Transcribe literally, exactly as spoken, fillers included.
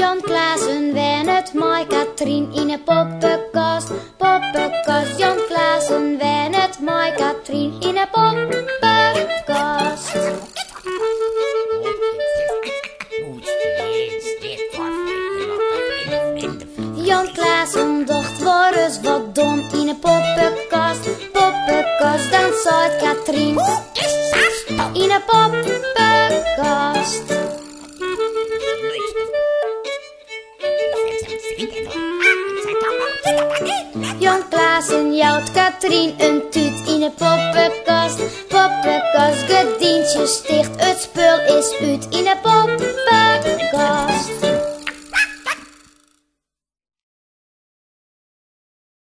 Jan Klaassen wen het mooi Katrien in een poppenkast. Poppenkast, Jan Klaassen wen het mooi Katrien in een poppenkast. Jan Klaassen dacht waar eens wat dom in een poppenkast. Poppenkast, dan zat Katrien in een poppenkast. Jan Klaassen jouwt Katrien een tuut in een poppenkast. Poppenkast,